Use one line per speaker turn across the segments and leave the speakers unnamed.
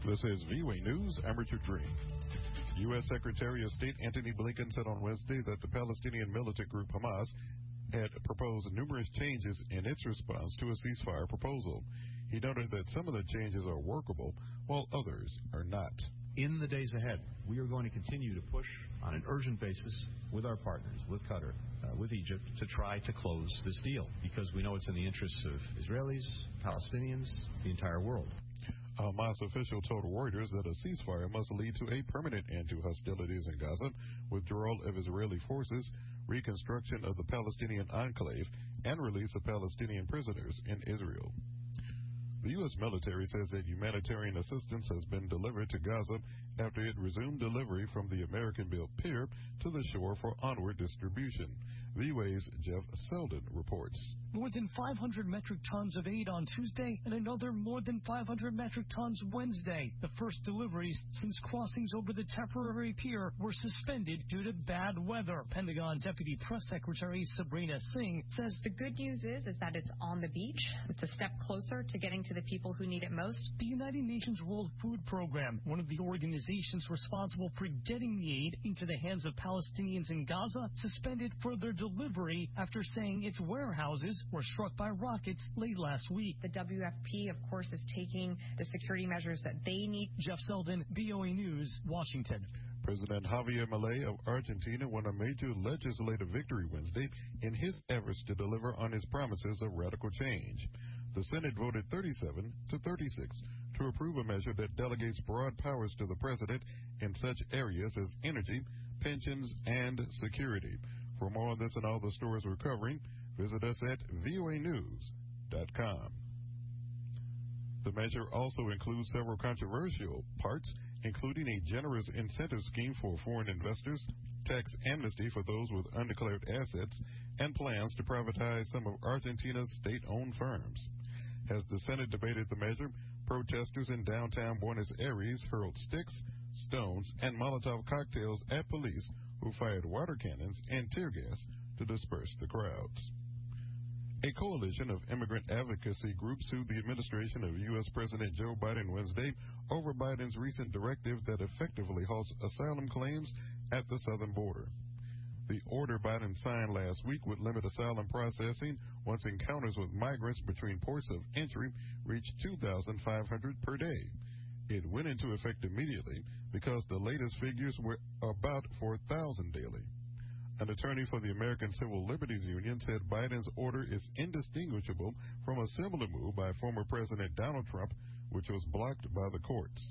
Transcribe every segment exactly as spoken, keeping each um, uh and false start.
This is V O A News. I'm Richard Green. U S. Secretary of State Antony Blinken said on Wednesday that the Palestinian militant group Hamas had proposed numerous changes in its response to a ceasefire proposal. He noted that some of the changes are workable, while others are not.
In the days ahead, we are going to continue to push on an urgent basis with our partners, with Qatar, uh, with Egypt, to try to close this deal, because we know it's in the interests of Israelis, Palestinians, the entire world.
A Hamas official told Reuters that a ceasefire must lead to a permanent end to hostilities in Gaza, withdrawal of Israeli forces, reconstruction of the Palestinian enclave, and release of Palestinian prisoners in Israel. The U S military says that humanitarian assistance has been delivered to Gaza after it resumed delivery from the American-built pier to the shore for onward distribution. V O A's Jeff Selden reports.
More than five hundred metric tons of aid on Tuesday and another more than five hundred metric tons Wednesday. The first deliveries since crossings over the temporary pier were suspended due to bad weather. Pentagon Deputy Press Secretary Sabrina Singh says
the good news is, is that it's on the beach. It's a step closer to getting to the people who need it most.
The United Nations World Food Program, one of the organizations responsible for getting the aid into the hands of Palestinians in Gaza, suspended further delivery after saying its warehouses were struck by rockets late last week.
The W F P, of course, is taking the security measures that they need.
Jeff Selden, V O A News, Washington.
President Javier Milei of Argentina won a major legislative victory Wednesday in his efforts to deliver on his promises of radical change. The Senate voted thirty-seven to thirty-six to approve a measure that delegates broad powers to the president in such areas as energy, pensions, and security. For more on this and all the stories we're covering, visit us at V O A news dot com. The measure also includes several controversial parts, including a generous incentive scheme for foreign investors, tax amnesty for those with undeclared assets, and plans to privatize some of Argentina's state-owned firms. As the Senate debated the measure, protesters in downtown Buenos Aires hurled sticks, stones, and Molotov cocktails at police who fired water cannons and tear gas to disperse the crowds. A coalition of immigrant advocacy groups sued the administration of U S. President Joe Biden Wednesday over Biden's recent directive that effectively halts asylum claims at the southern border. The order Biden signed last week would limit asylum processing once encounters with migrants between ports of entry reached two thousand five hundred per day. It went into effect immediately because the latest figures were about four thousand daily. An attorney for the American Civil Liberties Union said Biden's order is indistinguishable from a similar move by former President Donald Trump, which was blocked by the courts.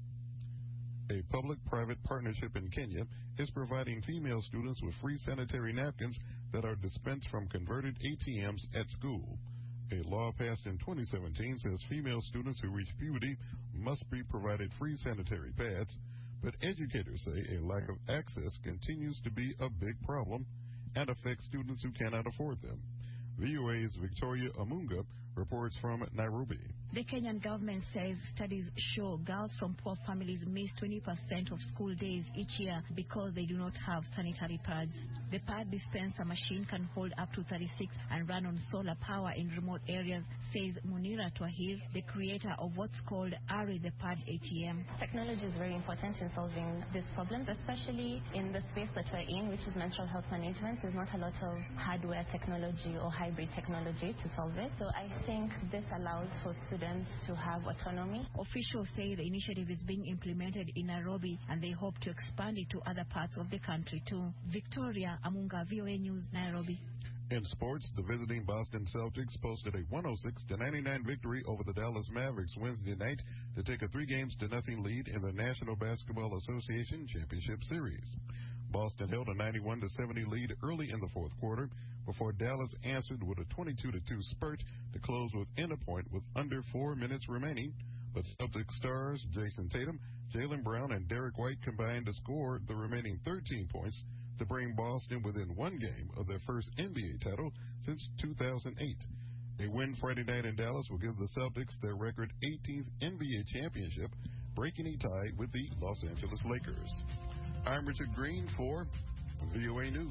A public-private partnership in Kenya is providing female students with free sanitary napkins that are dispensed from converted A T Ms at school. A law passed in twenty seventeen says female students who reach puberty must be provided free sanitary pads, but educators say a lack of access continues to be a big problem and affects students who cannot afford them. V O A's Victoria Amunga reports from Nairobi.
The Kenyan government says studies show girls from poor families miss twenty percent of school days each year because they do not have sanitary pads. The pad dispenser machine can hold up to thirty-six and run on solar power in remote areas, says Munira Twahir, the creator of what's called Ari the Pad A T M.
Technology is very important in solving these problems, especially in the space that we're in, which is menstrual health management. There's not a lot of hardware technology or hybrid technology to solve it. So I think this allows for students to have autonomy.
Officials say the initiative is being implemented in Nairobi and they hope to expand it to other parts of the country too. Victoria Amunga, V O A News, Nairobi.
In sports, the visiting Boston Celtics posted a one oh six to ninety-nine victory over the Dallas Mavericks Wednesday night to take a three games to nothing lead in the National Basketball Association Championship Series. Boston held a ninety-one to seventy lead early in the fourth quarter before Dallas answered with a twenty-two to two spurt to close within a point with under four minutes remaining. But Celtics stars Jason Tatum, Jaylen Brown, and Derek White combined to score the remaining thirteen points to bring Boston within one game of their first N B A title since two thousand eight. A win Friday night in Dallas will give the Celtics their record eighteenth N B A championship, breaking a tie with the Los Angeles Lakers. I'm Richard Green for V O A News.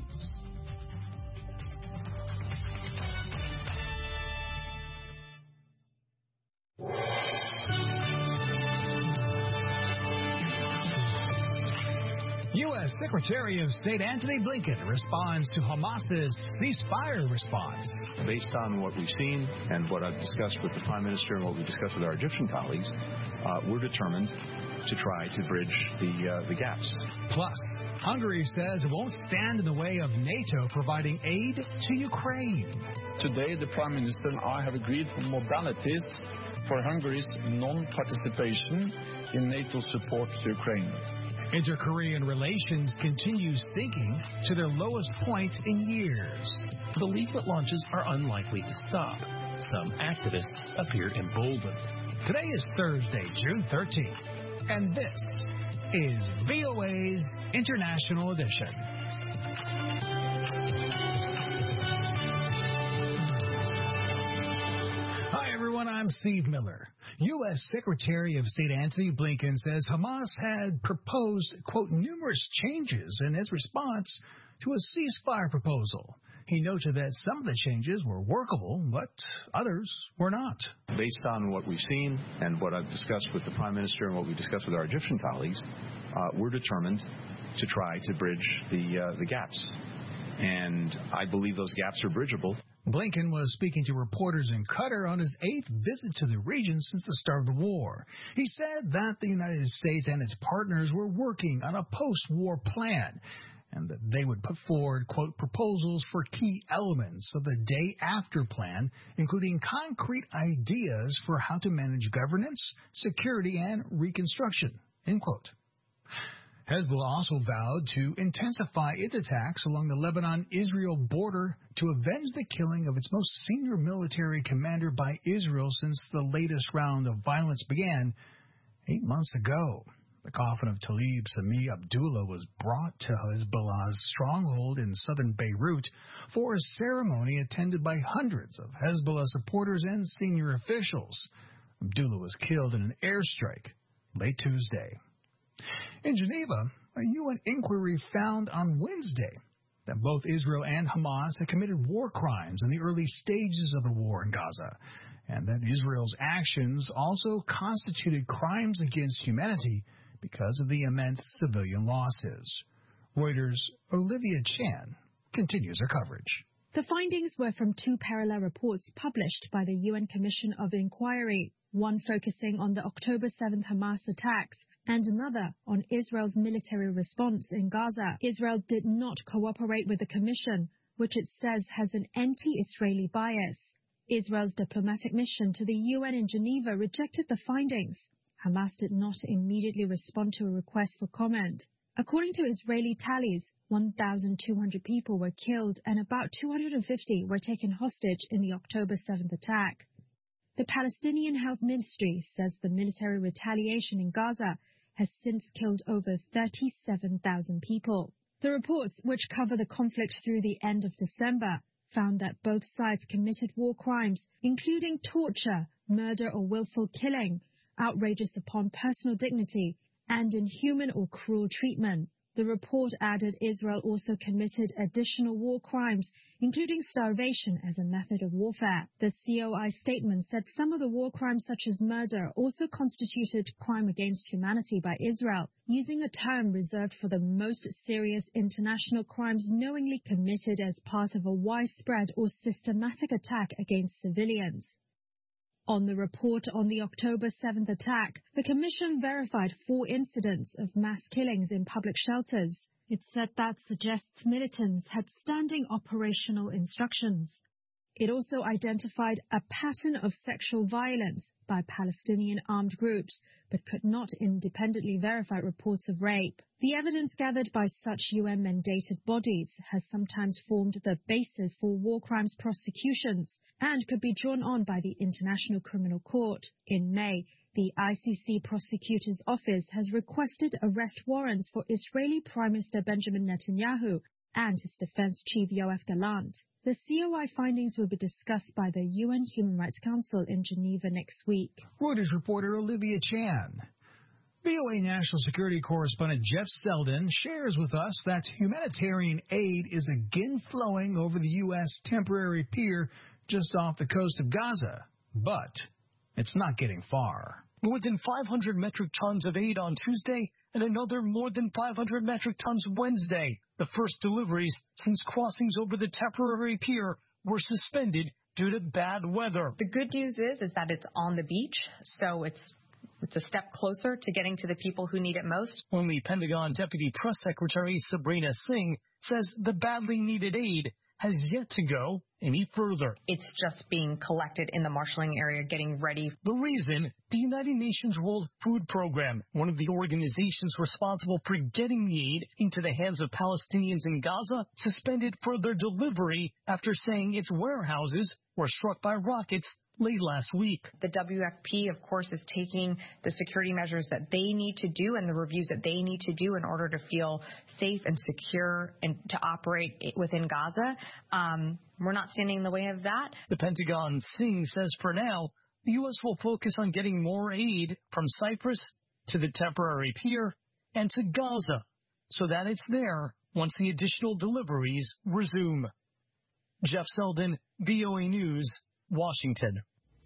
S. Secretary of State Antony Blinken responds to Hamas's ceasefire response.
Based on what we've seen and what I've discussed with the Prime Minister and what we discussed with our Egyptian colleagues, uh, we're determined to try to bridge the uh, the gaps.
Plus, Hungary says it won't stand in the way of NATO providing aid to Ukraine.
Today, the Prime Minister and I have agreed on modalities for Hungary's non-participation in NATO support to Ukraine.
Inter-Korean relations continue sinking to their lowest point in years.
The leaflet launches are unlikely to stop. Some activists appear emboldened.
Today is Thursday, June thirteenth, and this is V O A's International Edition. Hi, everyone. I'm Steve Miller. U S. Secretary of State Antony Blinken says Hamas had proposed, quote, numerous changes in its response to a ceasefire proposal. He noted that some of the changes were workable, but others were not.
Based on what we've seen and what I've discussed with the Prime Minister and what we discussed with our Egyptian colleagues, uh, we're determined to try to bridge the uh, the gaps. And I believe those gaps are bridgeable.
Blinken was speaking to reporters in Qatar on his eighth visit to the region since the start of the war. He said that the United States and its partners were working on a post-war plan and that they would put forward, quote, proposals for key elements of the day-after plan, including concrete ideas for how to manage governance, security, and reconstruction, end quote. Hezbollah also vowed to intensify its attacks along the Lebanon-Israel border to avenge the killing of its most senior military commander by Israel since the latest round of violence began eight months ago. The coffin of Talib Sami Abdullah was brought to Hezbollah's stronghold in southern Beirut for a ceremony attended by hundreds of Hezbollah supporters and senior officials. Abdullah was killed in an airstrike late Tuesday. In Geneva, a U N inquiry found on Wednesday that both Israel and Hamas had committed war crimes in the early stages of the war in Gaza, and that Israel's actions also constituted crimes against humanity because of the immense civilian losses. Reuters' Olivia Chan continues her coverage.
The findings were from two parallel reports published by the U N Commission of Inquiry, one focusing on the October seventh Hamas attacks and another on Israel's military response in Gaza. Israel did not cooperate with the commission, which it says has an anti-Israeli bias. Israel's diplomatic mission to the U N in Geneva rejected the findings. Hamas did not immediately respond to a request for comment. According to Israeli tallies, one thousand two hundred people were killed and about two hundred fifty were taken hostage in the October seventh attack. The Palestinian Health Ministry says the military retaliation in Gaza has since killed over thirty-seven thousand people. The reports, which cover the conflict through the end of December, found that both sides committed war crimes, including torture, murder or willful killing, outrages upon personal dignity, and inhuman or cruel treatment. The report added Israel also committed additional war crimes, including starvation as a method of warfare. The C O I statement said some of the war crimes, such as murder, also constituted crime against humanity by Israel, using a term reserved for the most serious international crimes knowingly committed as part of a widespread or systematic attack against civilians. On the report on the October seventh attack, the Commission verified four incidents of mass killings in public shelters. It said that suggests militants had standing operational instructions. It also identified a pattern of sexual violence by Palestinian armed groups, but could not independently verify reports of rape. The evidence gathered by such U N-mandated bodies has sometimes formed the basis for war crimes prosecutions and could be drawn on by the International Criminal Court. In May, the I C C Prosecutor's Office has requested arrest warrants for Israeli Prime Minister Benjamin Netanyahu and his defense chief Yoav Gallant. The C O I findings will be discussed by the U N Human Rights Council in Geneva next week.
Reuters reporter Olivia Chan. V O A National Security Correspondent Jeff Selden shares with us that humanitarian aid is again flowing over the U S temporary pier just off the coast of Gaza, but it's not getting far.
More than five hundred metric tons of aid on Tuesday, and another more than five hundred metric tons Wednesday. The first deliveries since crossings over the temporary pier were suspended due to bad weather.
The good news is, is that it's on the beach, so it's It's a step closer to getting to the people who need it most.
Only Pentagon Deputy Press Secretary Sabrina Singh says the badly needed aid has yet to go any further.
It's just being collected in the marshalling area, getting ready.
The reason? The United Nations World Food Program, one of the organizations responsible for getting the aid into the hands of Palestinians in Gaza, suspended further delivery after saying its warehouses were struck by rockets late last week.
The W F P, of course, is taking the security measures that they need to do and the reviews that they need to do in order to feel safe and secure and to operate within Gaza. Um, we're not standing in the way of that.
The Pentagon Singh says for now, the U S will focus on getting more aid from Cyprus to the temporary pier and to Gaza so that it's there once the additional deliveries resume. Jeff Selden, V O A News, Washington.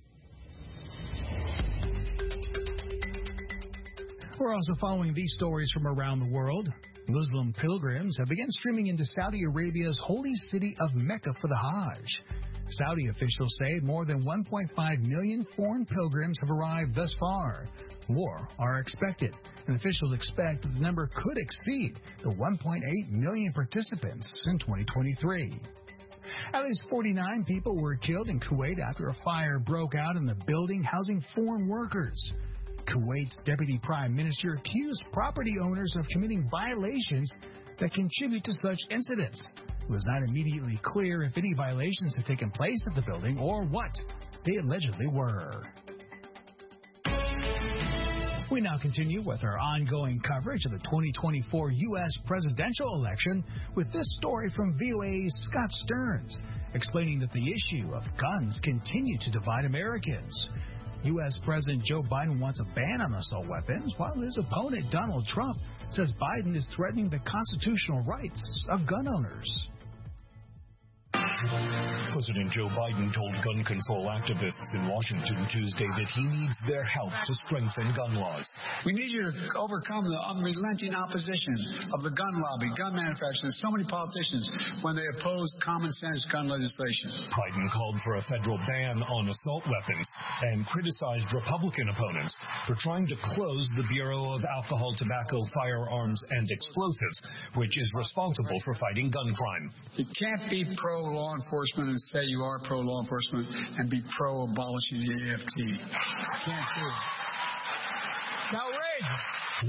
We're also following these stories from around the world. Muslim pilgrims have begun streaming into Saudi Arabia's holy city of Mecca for the Hajj. Saudi officials say more than one point five million foreign pilgrims have arrived thus far. More are expected, and officials expect that the number could exceed the one point eight million participants in twenty twenty-three. At least forty-nine people were killed in Kuwait after a fire broke out in the building housing foreign workers. Kuwait's deputy prime minister accused property owners of committing violations that contribute to such incidents. It was not immediately clear if any violations had taken place at the building or what they allegedly were. We now continue with our ongoing coverage of the twenty twenty-four U S presidential election with this story from V O A's Scott Stearns, explaining that the issue of guns continue to divide Americans. U S President Joe Biden wants a ban on assault weapons, while his opponent Donald Trump says Biden is threatening the constitutional rights of gun owners.
President Joe Biden told gun control activists in Washington Tuesday that he needs their help to strengthen gun laws.
We need you to overcome the unrelenting opposition of the gun lobby, gun manufacturers, and so many politicians when they oppose common sense gun legislation.
Biden called for a federal ban on assault weapons and criticized Republican opponents for trying to close the Bureau of Alcohol, Tobacco, Firearms, and Explosives, which is responsible for fighting gun crime.
You can't be pro-law enforcement and say you are pro-law enforcement and be pro-abolishing the A F T. Can't do it. It's outrageous.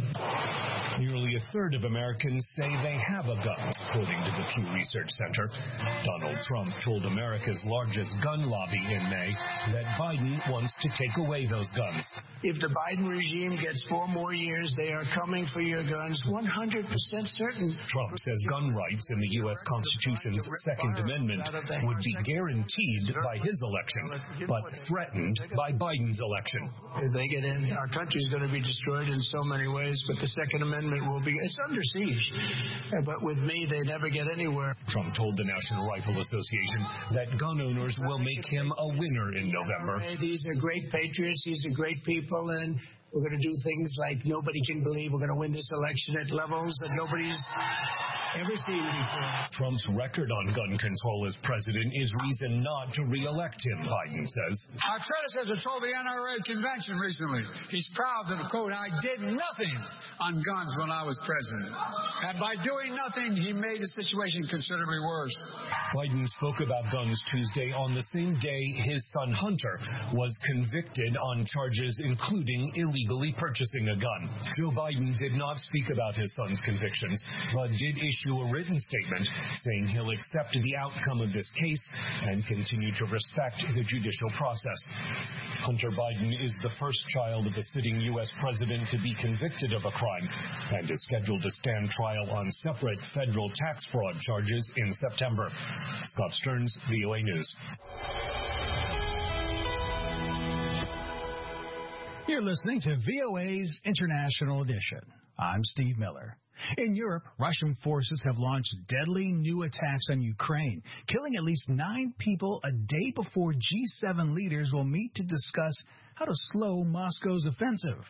Nearly a third of Americans say they have a gun, according to the Pew Research Center. Donald Trump told America's largest gun lobby in May that Biden wants to take away those guns.
If the Biden regime gets four more years, they are coming for your guns, one hundred percent certain.
Trump says gun rights in the U S Constitution's Second Amendment would be guaranteed by his election, but threatened by Biden's election.
If they get in, our country is going to be destroyed in so many ways, but the Second Amendment will be, it's under siege. But with me, they never get anywhere.
Trump told the National Rifle Association that gun owners will make him a winner in November.
These are great patriots, these are great people, and we're going to do things like nobody can believe we're going to win this election at levels that nobody's ever seen before.
Trump's record on gun control as president is reason not to re-elect him, Biden says.
Our predecessor told the N R A convention recently he's proud that, quote, I did nothing on guns when I was president. And by doing nothing, he made the situation considerably worse.
Biden spoke about guns Tuesday on the same day his son Hunter was convicted on charges including illegally purchasing a gun. Joe Biden did not speak about his son's convictions, but did issue a written statement saying he'll accept the outcome of this case and continue to respect the judicial process. Hunter Biden is the first child of a sitting U S president to be convicted of a crime and is scheduled to stand trial on separate federal tax fraud charges in September. Scott Stearns, V O A News.
You're listening to V O A's International Edition. I'm Steve Miller. In Europe, Russian forces have launched deadly new attacks on Ukraine, killing at least nine people a day before G seven leaders will meet to discuss how to slow Moscow's offensive.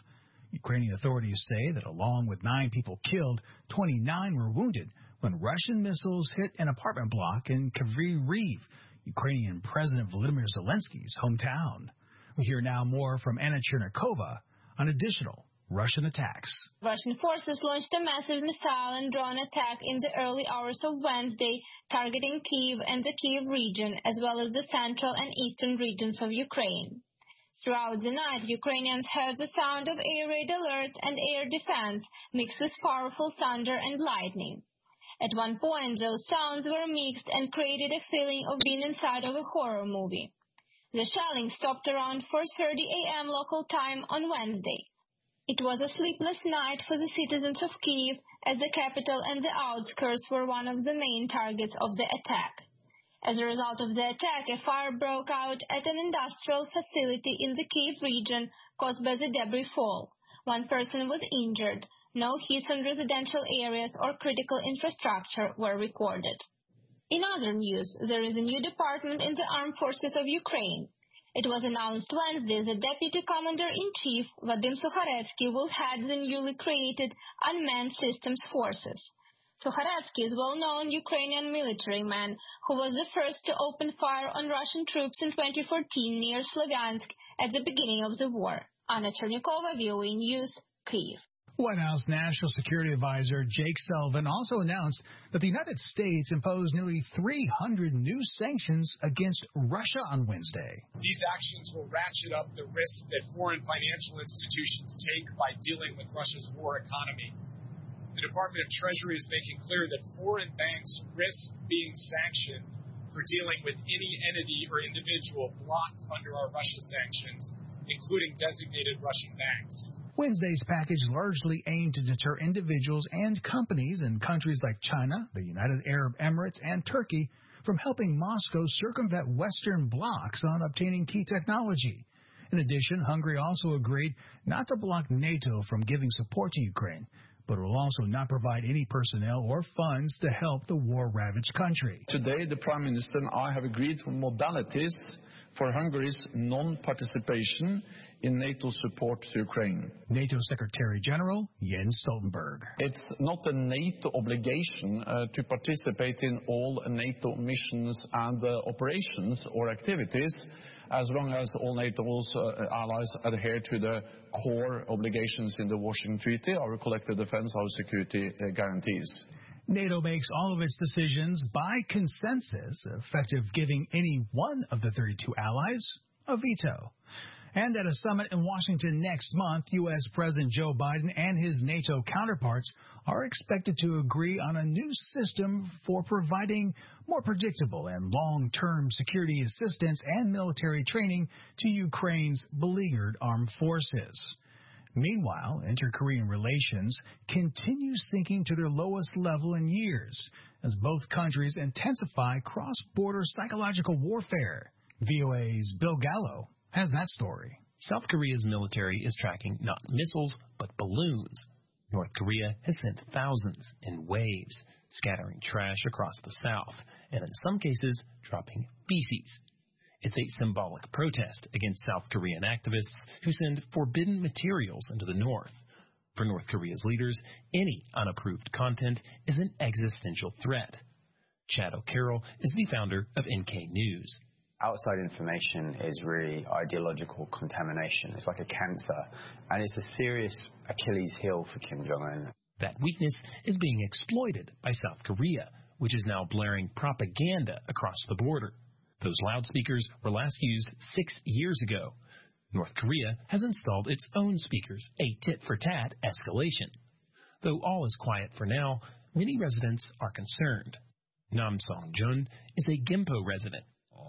Ukrainian authorities say that along with nine people killed, twenty-nine were wounded when Russian missiles hit an apartment block in Kryvyi Rih, Ukrainian President Volodymyr Zelensky's hometown. We hear now more from Anna Chernikova on additional Russian attacks.
Russian forces launched a massive missile and drone attack in the early hours of Wednesday, targeting Kyiv and the Kyiv region, as well as the central and eastern regions of Ukraine. Throughout the night, Ukrainians heard the sound of air raid alerts and air defense, mixed with powerful thunder and lightning. At one point, those sounds were mixed and created a feeling of being inside of a horror movie. The shelling stopped around four thirty a.m. local time on Wednesday. It was a sleepless night for the citizens of Kyiv, as the capital and the outskirts were one of the main targets of the attack. As a result of the attack, a fire broke out at an industrial facility in the Kyiv region caused by the debris fall. One person was injured. No hits on residential areas or critical infrastructure were recorded. In other news, there is a new department in the Armed Forces of Ukraine. It was announced Wednesday that Deputy Commander-in-Chief Vadim Sukharevsky will head the newly created Unmanned Systems Forces. Sukharevsky is a well-known Ukrainian military man who was the first to open fire on Russian troops in twenty fourteen near Slavyansk at the beginning of the war. Anna Chernikova, V O A News, Kyiv.
White House National Security Advisor Jake Sullivan also announced that the United States imposed nearly three hundred new sanctions against Russia on Wednesday.
These actions will ratchet up the risk that foreign financial institutions take by dealing with Russia's war economy. The Department of Treasury is making clear that foreign banks risk being sanctioned for dealing with any entity or individual blocked under our Russia sanctions, including designated Russian banks.
Wednesday's package largely aimed to deter individuals and companies in countries like China, the United Arab Emirates, and Turkey from helping Moscow circumvent Western blocs on obtaining key technology. In addition, Hungary also agreed not to block NATO from giving support to Ukraine, but it will also not provide any personnel or funds to help the war-ravaged country.
Today, the Prime Minister and I have agreed on modalities for Hungary's non-participation in NATO support to Ukraine.
NATO Secretary General Jens Stoltenberg.
It's not a NATO obligation uh, to participate in all NATO missions and uh, operations or activities, as long as all NATO's uh, allies adhere to the core obligations in the Washington Treaty, our collective defense, our security uh, guarantees.
NATO makes all of its decisions by consensus, effective giving any one of the thirty-two allies a veto. And at a summit in Washington next month, U S President Joe Biden and his NATO counterparts are expected to agree on a new system for providing more predictable and long-term security assistance and military training to Ukraine's beleaguered armed forces. Meanwhile, inter-Korean relations continue sinking to their lowest level in years as both countries intensify cross-border psychological warfare. V O A's Bill Gallo has that story.
South Korea's military is tracking not missiles, but balloons. North Korea has sent thousands in waves, scattering trash across the south, and in some cases, dropping feces. It's a symbolic protest against South Korean activists who send forbidden materials into the north. For North Korea's leaders, any unapproved content is an existential threat. Chad O'Carroll is the founder of N K News.
Outside information is really ideological contamination. It's like a cancer, and it's a serious Achilles heel for Kim Jong-un.
That weakness is being exploited by South Korea, which is now blaring propaganda across the border. Those loudspeakers were last used six years ago. North Korea has installed its own speakers, a tit-for-tat escalation. Though all is quiet for now, many residents are concerned. Nam Song-jun is a Gimpo resident.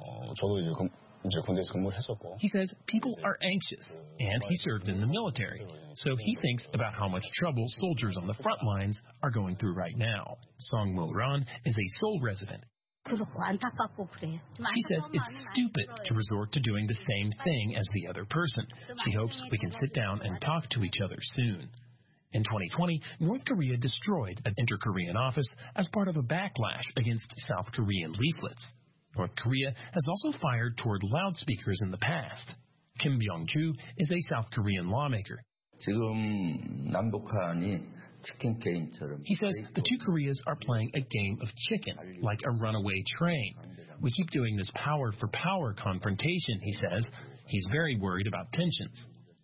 He says people are anxious, and he served in the military, so he thinks about how much trouble soldiers on the front lines are going through right now. Song Mo-ran is a Seoul resident. She says it's stupid to resort to doing the same thing as the other person. She hopes we can sit down and talk to each other soon. In twenty twenty, North Korea destroyed an inter-Korean office as part of a backlash against South Korean leaflets. North Korea has also fired toward loudspeakers in the past. Kim Byung-ju is a South Korean lawmaker.
지금 남북한이 치킨 게임처럼.
He says the two Koreas are playing a game of chicken, like a runaway train. We keep doing this power for power confrontation, he says. He's very worried about tensions.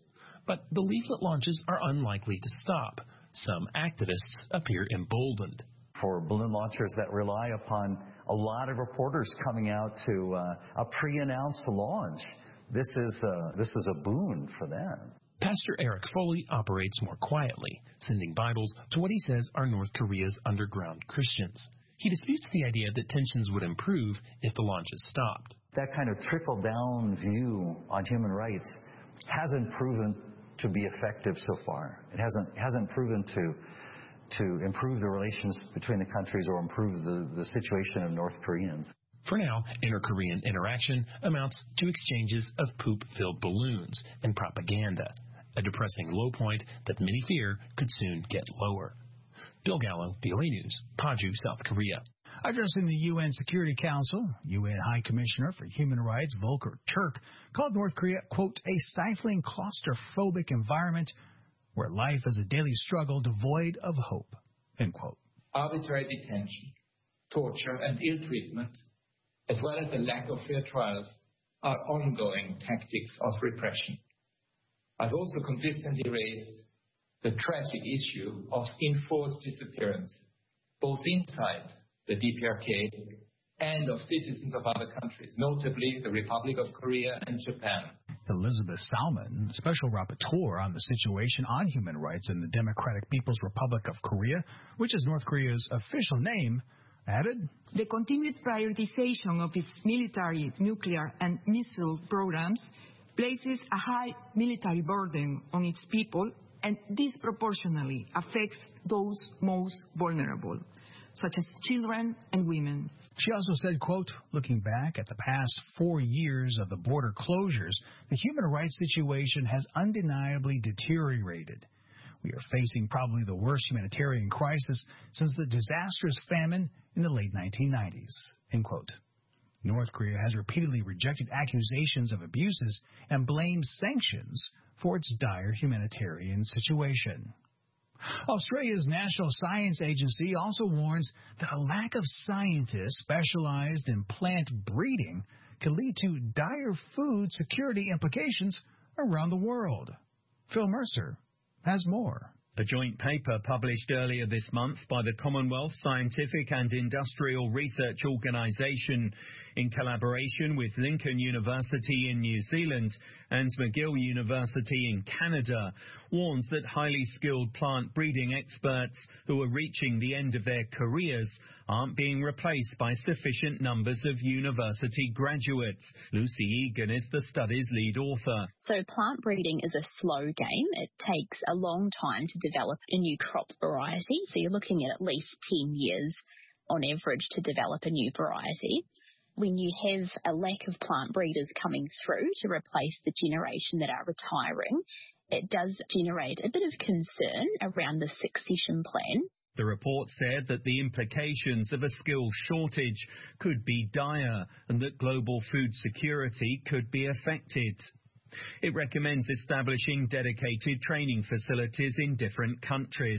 But the leaflet launches are unlikely to stop. Some activists appear emboldened.
For balloon launchers that rely upon a lot of reporters coming out to uh, a pre-announced launch, this is a, this is a boon for them.
Pastor Eric Foley operates more quietly, sending Bibles to what he says are North Korea's underground Christians. He disputes the idea that tensions would improve if the launches stopped.
That kind of trickle-down view on human rights hasn't proven to be effective so far. It hasn't hasn't proven to to improve the relations between the countries or improve the, the situation of North Koreans.
For now, inter-Korean interaction amounts to exchanges of poop-filled balloons and propaganda, a depressing low point that many fear could soon get lower. Bill Gallo, V O A News, Paju, South Korea.
Addressing the U N Security Council, U N High Commissioner for Human Rights Volker Turk called North Korea, quote, a stifling, claustrophobic environment where life is a daily struggle devoid of hope, end quote.
Arbitrary detention, torture, and ill treatment, as well as a lack of fair trials, are ongoing tactics of repression. I've also consistently raised the tragic issue of enforced disappearance, both inside the D P R K and of citizens of other countries, notably the Republic of Korea and Japan.
Elizabeth Salmon, Special Rapporteur on the situation on human rights in the Democratic People's Republic of Korea, which is North Korea's official name, added,
the continued prioritization of its military, nuclear, and missile programs places a high military burden on its people and disproportionately affects those most vulnerable, such as children and women.
She also said, quote, looking back at the past four years of the border closures, the human rights situation has undeniably deteriorated. We are facing probably the worst humanitarian crisis since the disastrous famine in the late nineteen nineties, end quote. North Korea has repeatedly rejected accusations of abuses and blames sanctions for its dire humanitarian situation. Australia's National Science Agency also warns that a lack of scientists specialized in plant breeding could lead to dire food security implications around the world. Phil Mercer has more.
A joint paper published earlier this month by the Commonwealth Scientific and Industrial Research Organisation in collaboration with Lincoln University in New Zealand and McGill University in Canada warns that highly skilled plant breeding experts who are reaching the end of their careers aren't being replaced by sufficient numbers of university graduates. Lucy Egan is the study's lead author.
So plant breeding is a slow game. It takes a long time to develop a new crop variety. So you're looking at at least ten years on average to develop a new variety. When you have a lack of plant breeders coming through to replace the generation that are retiring, it does generate a bit of concern around the succession plan.
The report said that the implications of a skill shortage could be dire and that global food security could be affected. It recommends establishing dedicated training facilities in different countries.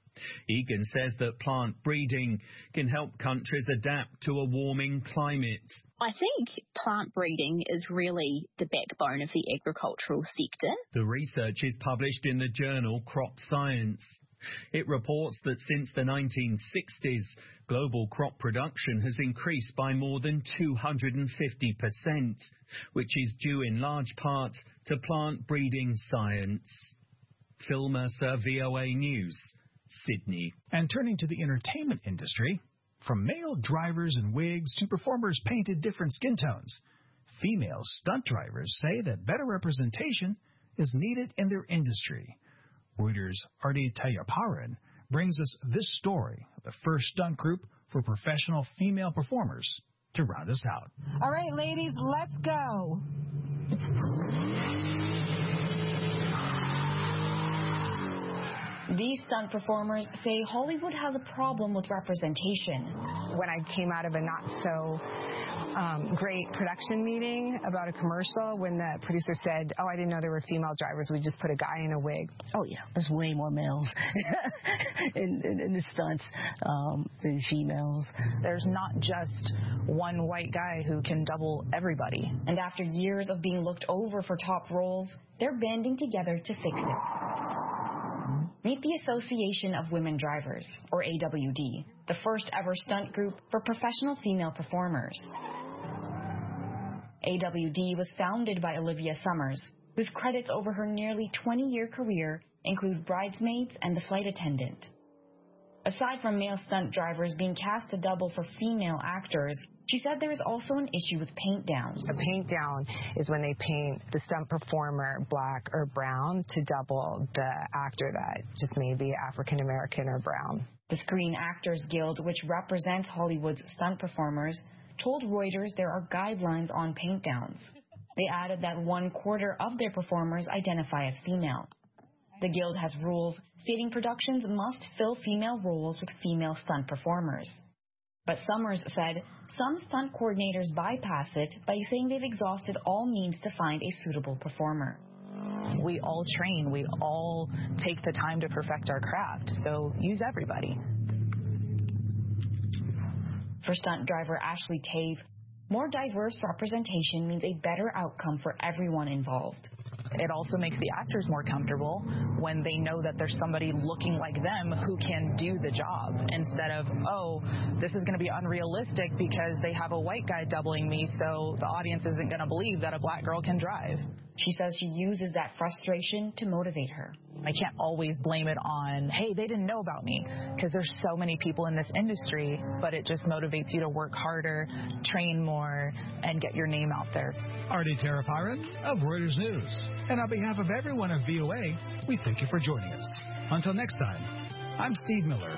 Egan says that plant breeding can help countries adapt to a warming climate.
I think plant breeding is really the backbone of the agricultural sector.
The research is published in the journal Crop Science. It reports that since the nineteen sixties, global crop production has increased by more than two hundred fifty percent, which is due in large part to plant breeding science. Phil Mercer, V O A News, Sydney.
And turning to the entertainment industry, from male drivers in wigs to performers painted different skin tones, female stunt drivers say that better representation is needed in their industry. Reuters' Arti Tayaparan brings us this story of the first stunt group for professional female performers to round us out.
All right, ladies, let's go.
These stunt performers say Hollywood has a problem with representation.
When I came out of a not so
um, great production meeting about a commercial when the producer said, oh, I didn't know there were female drivers. We just put a guy in a wig.
Oh, yeah. There's way more males in, in, in the stunts um, than females.
There's not just one white guy who can double everybody.
And after years of being looked over for top roles, they're banding together to fix it. Meet the Association of Women Drivers, or A W D, the first ever stunt group for professional female performers. A W D was founded by Olivia Summers, whose credits over her nearly twenty-year career include Bridesmaids and The Flight Attendant. Aside from male stunt drivers being cast to double for female actors, she said there is also an issue with paint downs.
A paint down is when they paint the stunt performer black or brown to double the actor that just may be African American or brown.
The Screen Actors Guild, which represents Hollywood's stunt performers, told Reuters there are guidelines on paint downs. They added that one quarter of their performers identify as female. The Guild has rules stating productions must fill female roles with female stunt performers. But Summers said some stunt coordinators bypass it by saying they've exhausted all means to find a suitable performer.
We all train. We all take the time to perfect our craft. So use everybody.
For stunt driver Ashley Tave, more diverse representation means a better outcome for everyone involved.
It also makes the actors more comfortable when they know that there's somebody looking like them who can do the job instead of, oh, this is going to be unrealistic because they have a white guy doubling me, so the audience isn't going to believe that a black girl can drive.
She says she uses that frustration to motivate her.
I can't always blame it on, hey, they didn't know about me, because there's so many people in this industry, but it just motivates you to work harder, train more, and get your name out there.
Artie Taraparan of Reuters News. And on behalf of everyone at V O A, we thank you for joining us. Until next time, I'm Steve Miller.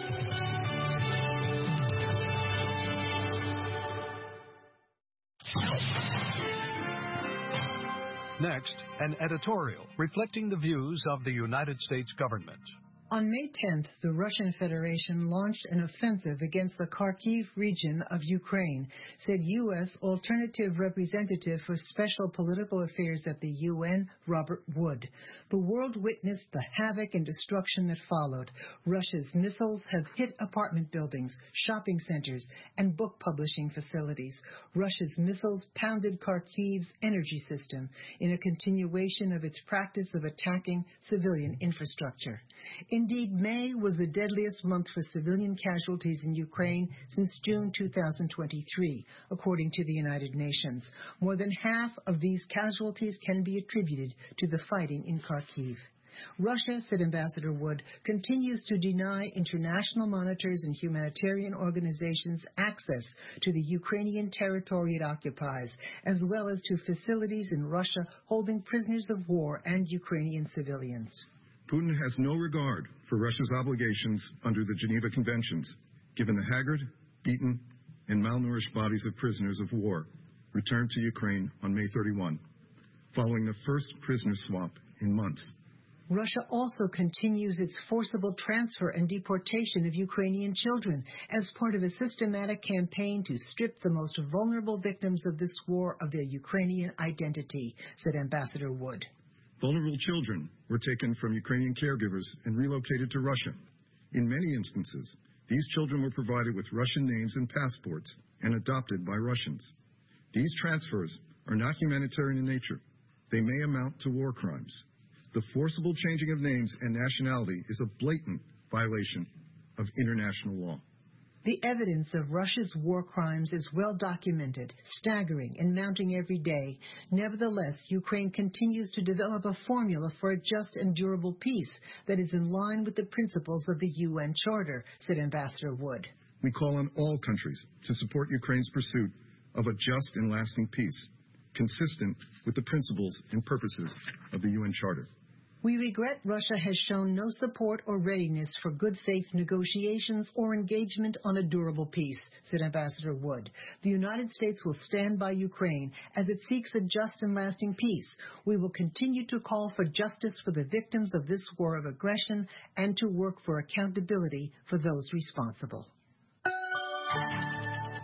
Next, an editorial reflecting the views of the United States government.
On May tenth, the Russian Federation launched an offensive against the Kharkiv region of Ukraine, said U S Alternative Representative for Special Political Affairs at the U N, Robert Wood. The world witnessed the havoc and destruction that followed. Russia's missiles have hit apartment buildings, shopping centers, and book publishing facilities. Russia's missiles pounded Kharkiv's energy system in a continuation of its practice of attacking civilian infrastructure. Indeed, May was the deadliest month for civilian casualties in Ukraine since June two thousand twenty-three, according to the United Nations. More than half of these casualties can be attributed to the fighting in Kharkiv. Russia, said Ambassador Wood, continues to deny international monitors and humanitarian organizations access to the Ukrainian territory it occupies, as well as to facilities in Russia holding prisoners of war and Ukrainian civilians.
Putin has no regard for Russia's obligations under the Geneva Conventions, given the haggard, beaten, and malnourished bodies of prisoners of war returned to Ukraine on May thirty-first, following the first prisoner swap in months.
Russia also continues its forcible transfer and deportation of Ukrainian children as part of a systematic campaign to strip the most vulnerable victims of this war of their Ukrainian identity, said Ambassador Wood.
Vulnerable children were taken from Ukrainian caregivers and relocated to Russia. In many instances, these children were provided with Russian names and passports and adopted by Russians. These transfers are not humanitarian in nature. They may amount to war crimes. The forcible changing of names and nationality is a blatant violation of international law.
The evidence of Russia's war crimes is well documented, staggering, and mounting every day. Nevertheless, Ukraine continues to develop a formula for a just and durable peace that is in line with the principles of the U N Charter, said Ambassador Wood.
We call on all countries to support Ukraine's pursuit of a just and lasting peace, consistent with the principles and purposes of the U N Charter.
We regret Russia has shown no support or readiness for good faith negotiations or engagement on a durable peace, said Ambassador Wood. The United States will stand by Ukraine as it seeks a just and lasting peace. We will continue to call for justice for the victims of this war of aggression and to work for accountability for those responsible.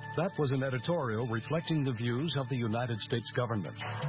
That was an editorial reflecting the views of the United States government.